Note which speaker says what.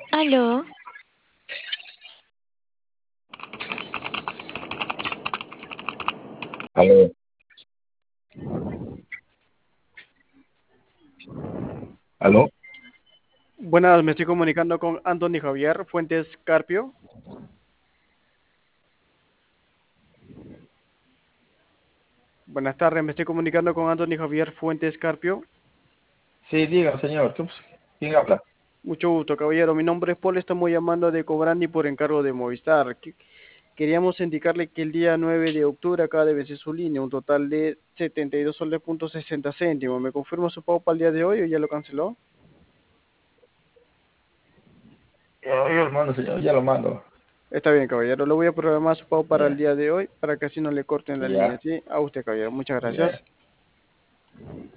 Speaker 1: Aló,
Speaker 2: Aló, aló.
Speaker 3: Buenas, me estoy comunicando con Anthony Javier Fuentes Carpio. Buenas tardes, me estoy comunicando con Anthony Javier Fuentes Carpio.
Speaker 2: Sí, diga, señor. ¿Quién habla?
Speaker 3: Mucho gusto, caballero. Mi nombre es Paul, estamos llamando de Cobrandi por encargo de Movistar. Queríamos indicarle que el día 9 de octubre acaba de vencer su línea, un total de 72 soles punto 60 céntimos. ¿Me confirma su pago para el día de hoy o ya lo canceló?
Speaker 2: Yo lo mando, señor, ya lo mando.
Speaker 3: Está bien, caballero. Lo voy a programar su pago para el
Speaker 2: Ya,
Speaker 3: día de hoy para que así no le corten la línea.
Speaker 2: ya,
Speaker 3: ¿Sí? A usted, caballero. Muchas
Speaker 2: ya.
Speaker 3: gracias.